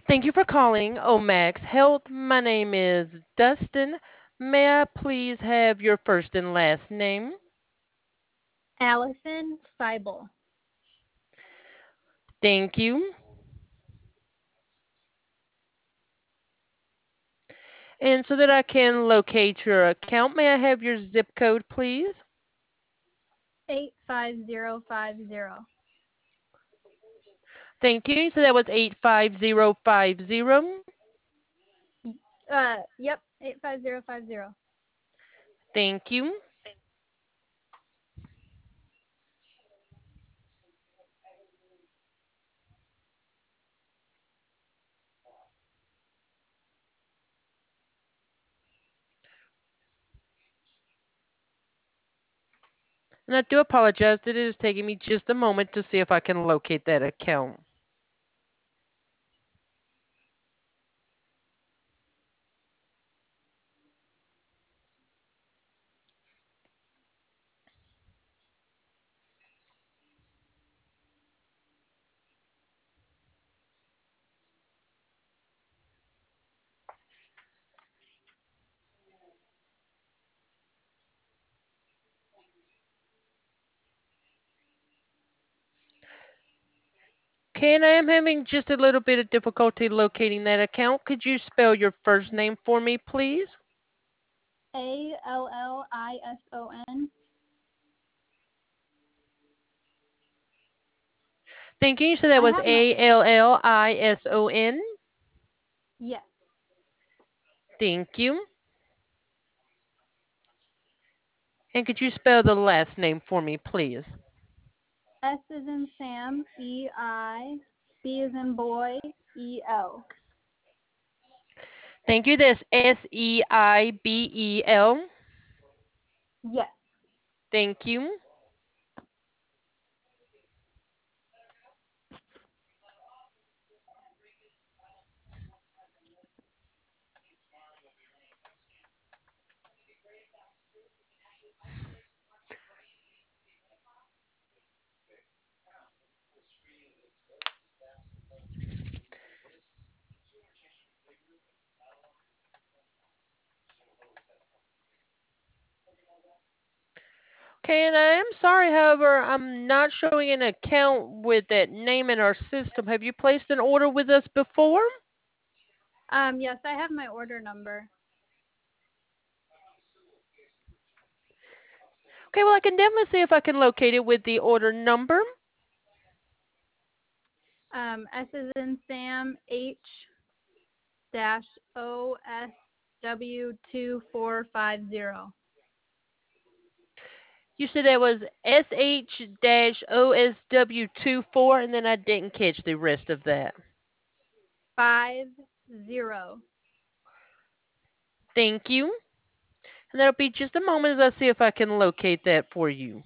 Thank you for calling Omax Health. My name is Dustin. May I please have your first and last name? Allison Seibel. Thank you. And so that I can locate your account, may I have your zip code, please? 85050. Thank you. So that was 85050. Yep, 85050. Thank you. And I do apologize that it is taking me just a moment to see if I can locate that account. Okay, and I am having just a little bit of difficulty locating that account. Could you spell your first name for me, please? Allison. Thank you. You said that I was have my Allison. Yes. Thank you. And could you spell the last name for me, please? S is in Sam, B is in boy, EL. Thank you. That's Seibel. Yes. Thank you. Okay, and I am sorry, however, I'm not showing an account with that name in our system. Have you placed an order with us before? Yes, I have my order number. Okay, well, I can definitely see if I can locate it with the order number. S is in Sam, H-OSW2450. You said that was SH-OSW24, and then I didn't catch the rest of that. 50. Thank you. And that'll be just a moment as I see if I can locate that for you.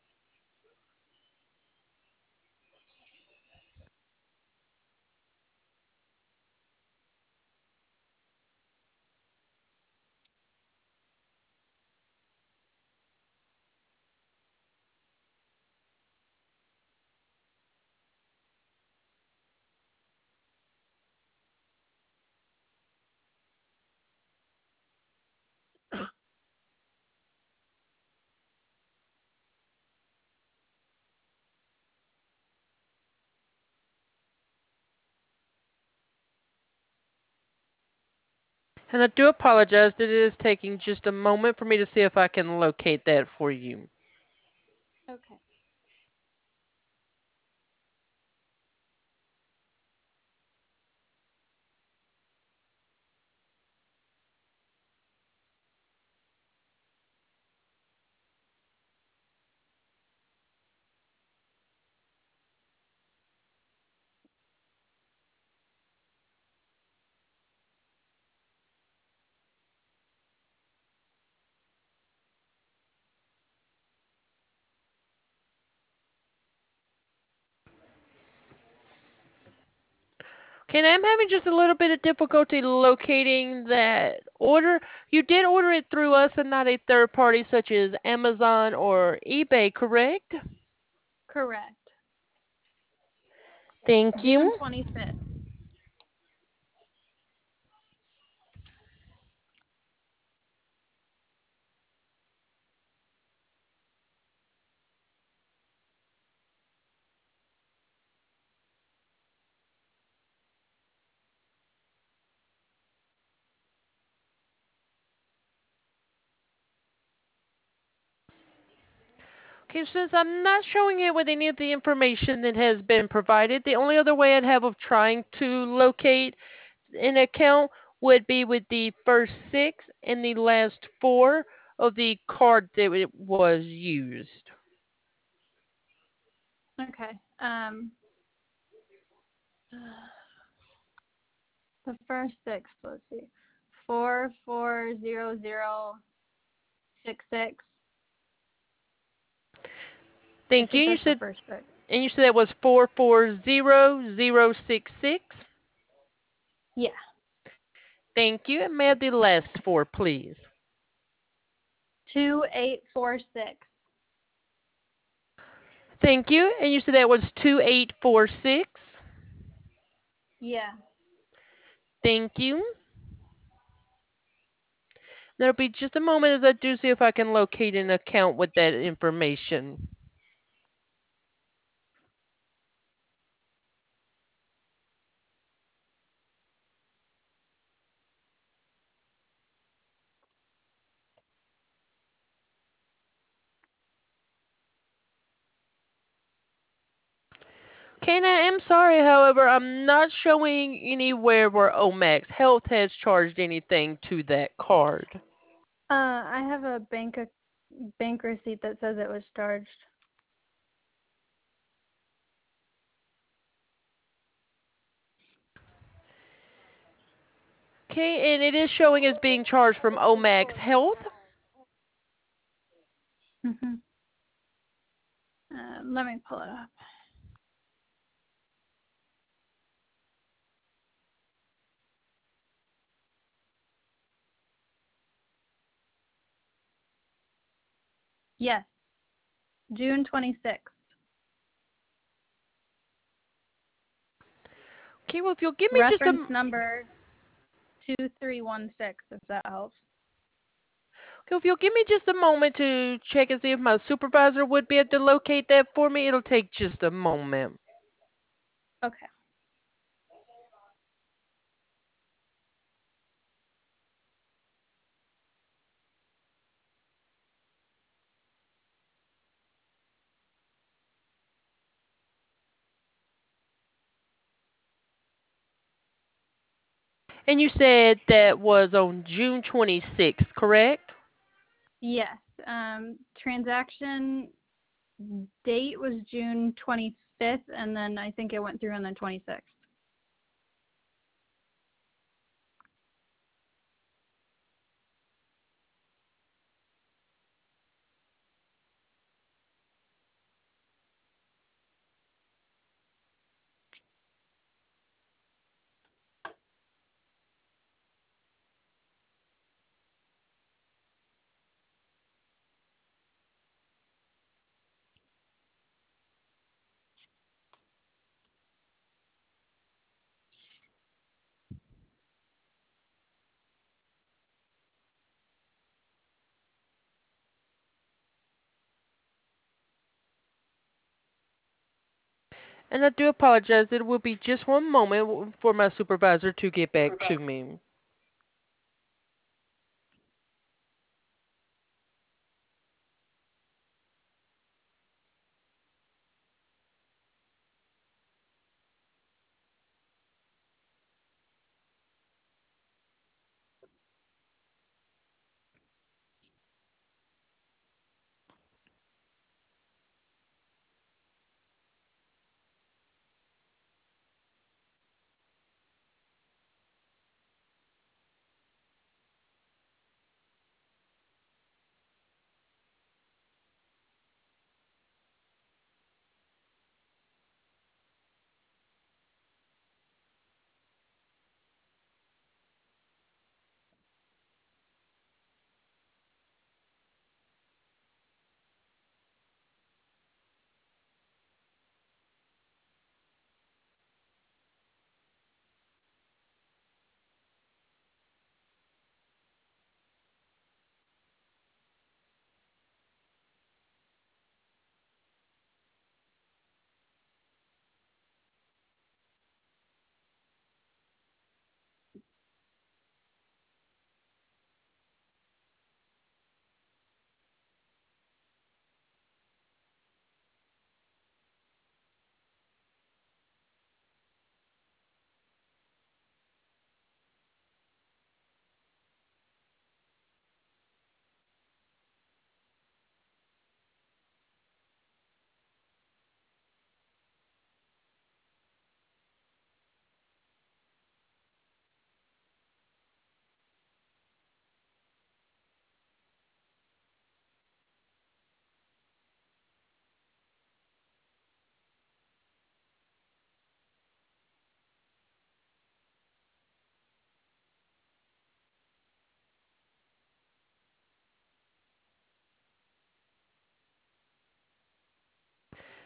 And I do apologize that it is taking just a moment for me to see if I can locate that for you. Okay. Okay, and I'm having just a little bit of difficulty locating that order. You did order it through us and not a third party such as Amazon or eBay, correct? Correct. Thank June you. 25th. Okay, since I'm not showing it with any of the information that has been provided, the only other way I'd have of trying to locate an account would be with the first six and the last four of the card that it was used. Okay. The first six. Let's see. 440066. I Thank you. think You that's the said, first six. and you said that was 440066. Yeah. Thank you. And may I have the last four, please? 2846. Thank you. And you said that was 2846. Yeah. Thank you. There'll be just a moment as I do see if I can locate an account with that information. Okay, and I am sorry, however, I'm not showing anywhere where Omax Health has charged anything to that card. I have a bank receipt that says it was charged. Okay, and it is showing as being charged from Omax Health. Mhm. Let me pull it up. Yes. June 26th. Okay, well, if you'll give me just Reference a number 2316, if that helps. okay, if you'll give me just a moment to check and see if my supervisor would be able to locate that for me, it'll take just a moment. Okay. And you said that was on June 26th, correct? Yes. Transaction date was June 25th, and then I think it went through on the 26th. And I do apologize. It will be just one moment for my supervisor to get back to me.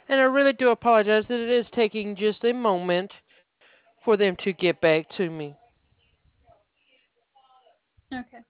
And I really do apologize that it is taking just a moment for them to get back to me. Okay.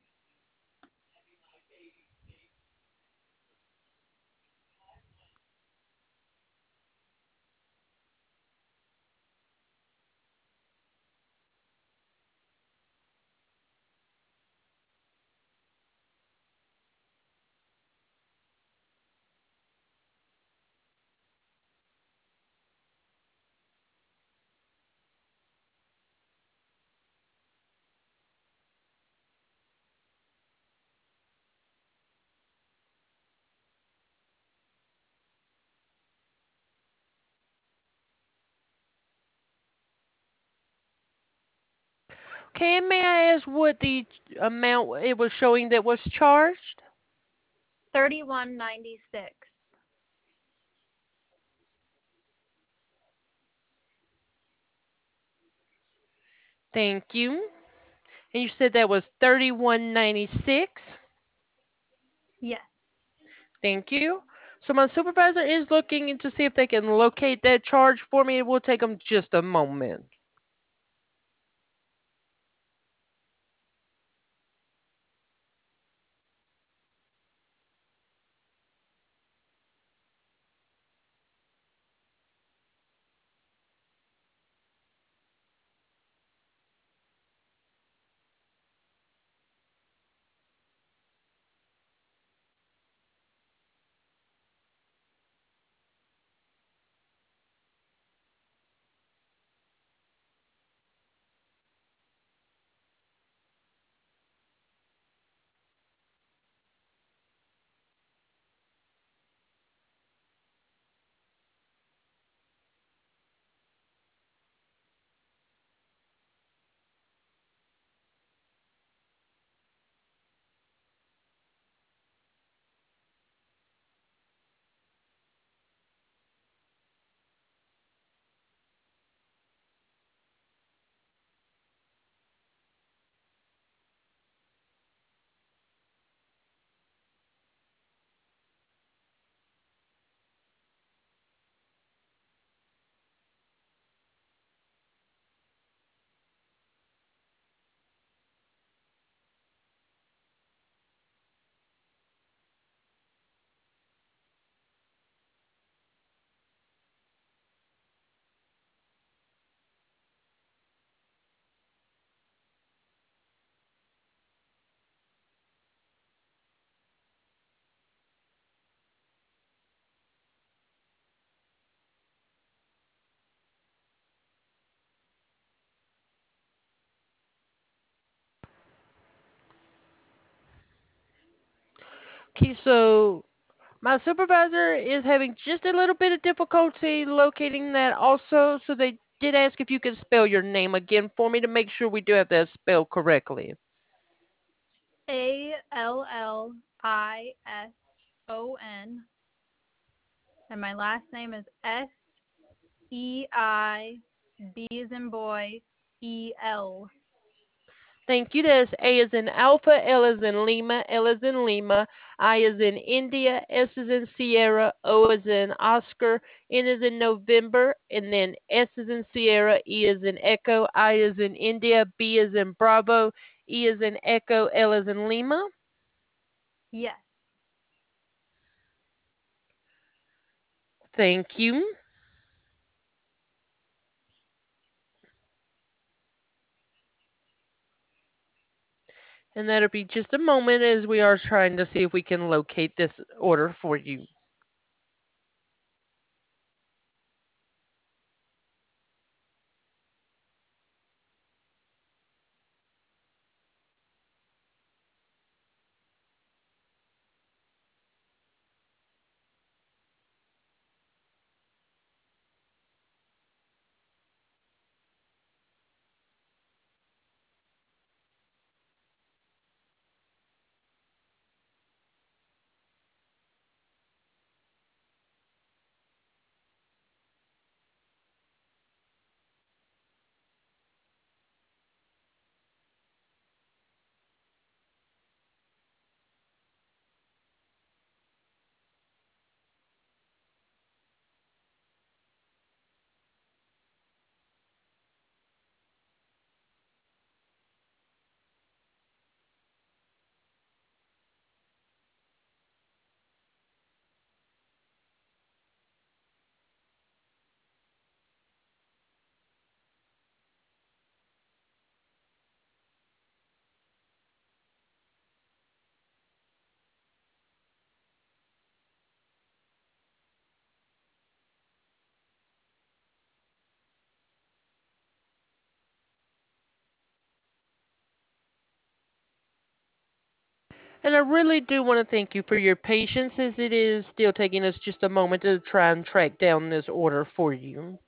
Okay, and may I ask what the amount it was showing that was charged? 31.96. Thank you. And you said that was 31.96. Yes. Thank you. So my supervisor is looking to see if they can locate that charge for me. It will take them just a moment. Okay, so my supervisor is having just a little bit of difficulty locating that also, so they did ask if you could spell your name again for me to make sure we do have that spelled correctly. Allison. And my last name is Seib as in boy, El. Thank you. That's A is in Alpha, L is in Lima, L is in Lima, I is in India, S is in Sierra, O is in Oscar, N is in November, and then S is in Sierra, E is in Echo, I is in India, B is in Bravo, E is in Echo, L is in Lima. Yes. Thank you. And that'll be just a moment as we are trying to see if we can locate this order for you. And I really do want to thank you for your patience as it is still taking us just a moment to try and track down this order for you.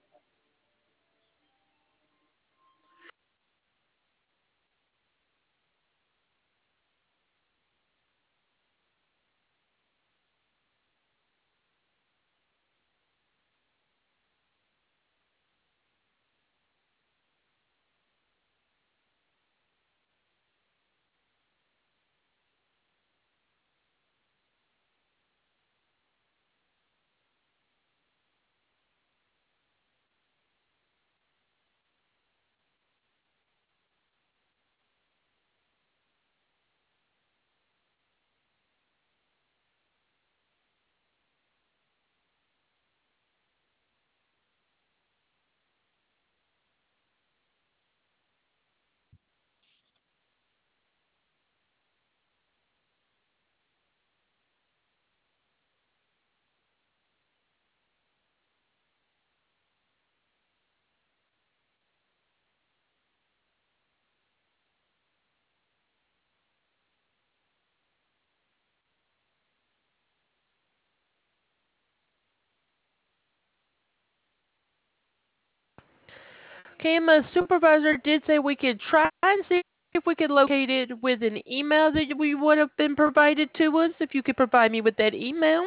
Okay, and my supervisor did say we could try and see if we could locate it with an email that we would have been provided to us. If you could provide me with that email.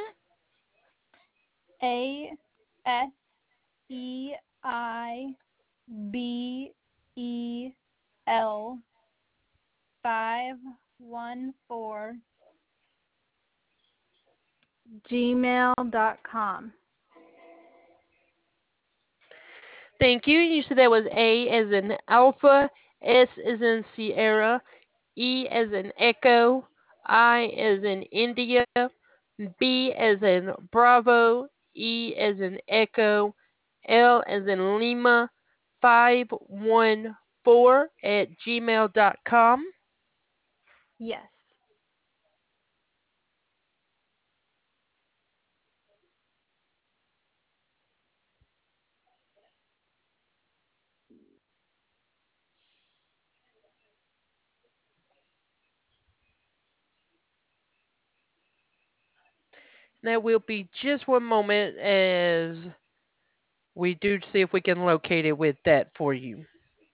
ASEBEL514 gmail.com. Thank you. You said that was A as in Alpha, S as in Sierra, E as in Echo, I as in India, B as in Bravo, E as in Echo, L as in Lima, 514 at gmail.com. Yes. That will be just one moment as we do see if we can locate it with that for you.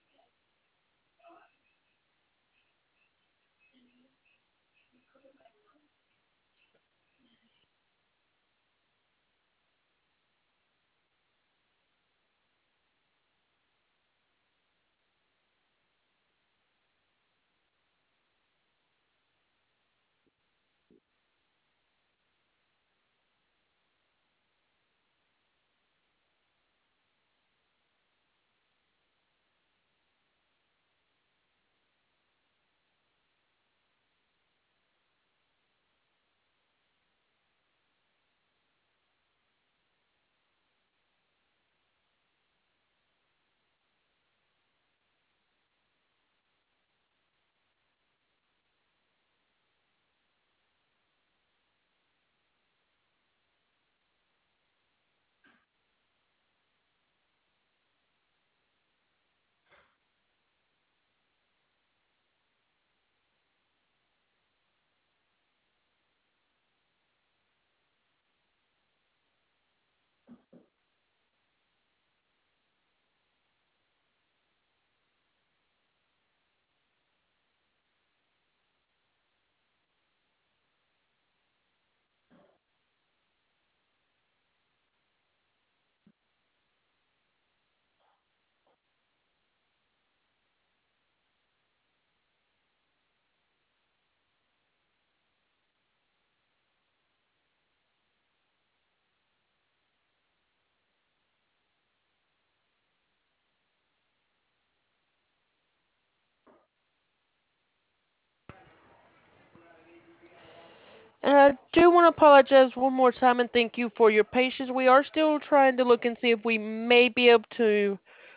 And I do want to apologize one more time and thank you for your patience. We are still trying to look and see if we may be able to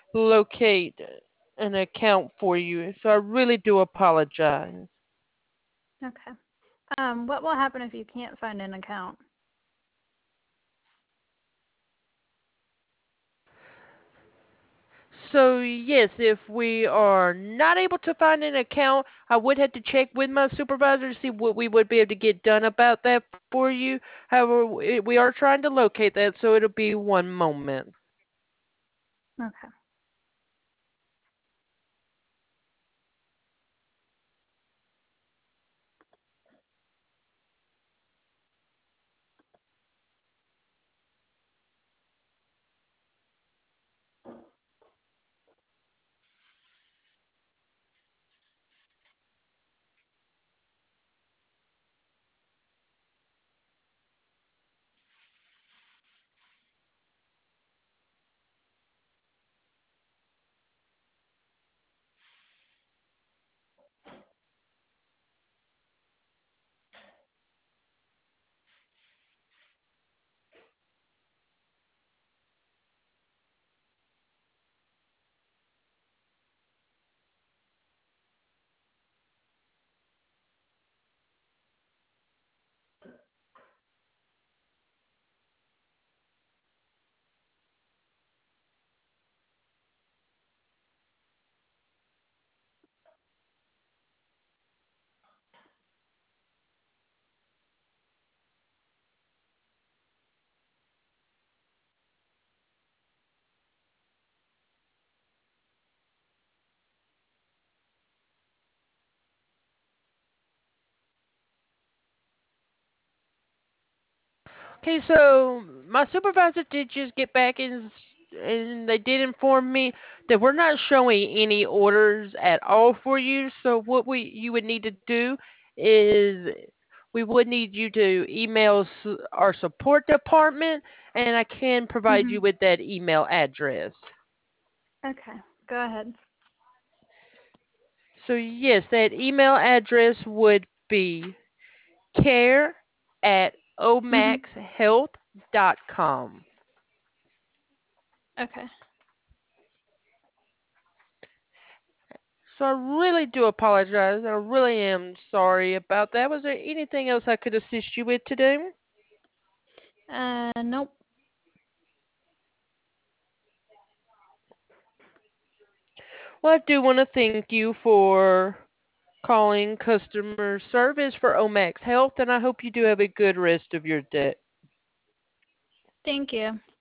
locate an account for you. So I really do apologize. Okay. What will happen if you can't find an account? So yes, if we are not able to find an account, I would have to check with my supervisor to see what we would be able to get done about that for you. However, we are trying to locate that, so it'll be one moment. Okay. Okay, so my supervisor did just get back and they did inform me that we're not showing any orders at all for you. So what we you would need to do is we would need you to email our support department, and I can provide Mhm. you with that email address. Okay. Go ahead. So yes, that email address would be care at Mhm. omaxhealth.com. Okay. So I really do apologize. I really am sorry about that. Was there anything else I could assist you with today? Nope. Well, I do want to thank you for calling customer service for Omax Health, and I hope you do have a good rest of your day. Thank you.